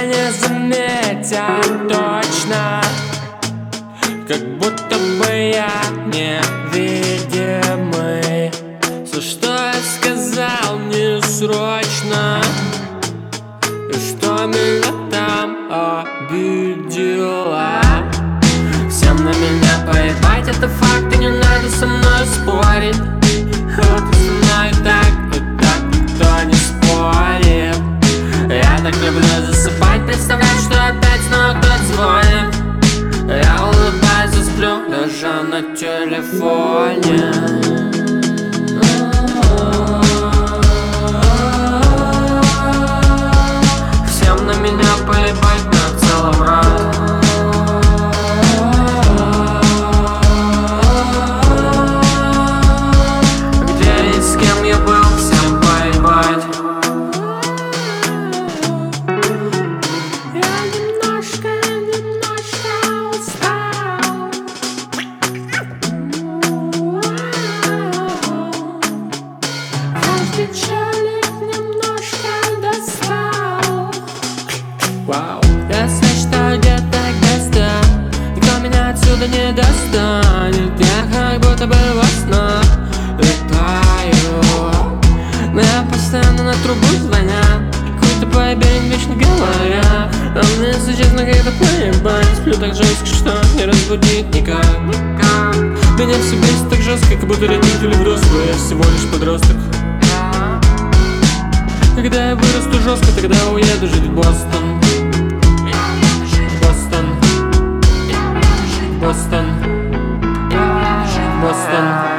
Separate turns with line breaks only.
меня не заметят точно, как будто бы я невидимый. Все, что я сказал, не срочно, и что меня там обидело. Всем на меня поебать, это факт, и не надо со мной спорить. Вот и со мной так, и так никто не спорит. Я так люблю засыпать, представлять, что опять снова кто-то звонит. Я улыбаюсь и сплю, лежа на телефоне. Всем на меня поебать, на целом рад. Где и с кем я был, всем поебать. Я немножко устал. Каждый челик немножко достал. Вау. Если что, где-то никто меня отсюда не достанет. Я как будто бы во снах летаю, но я постоянно на трубу звонят. Какой-то поебень вечно говоря, а мне, если честно, как-то поебать. Сплю так жестко, что не разбудить никак. Меня все бесит так жестко, как будто родители взрослые, я всего лишь подросток. Когда я вырасту жестко, тогда уеду жить в Бостон. Бостон, Бостон, Бостон.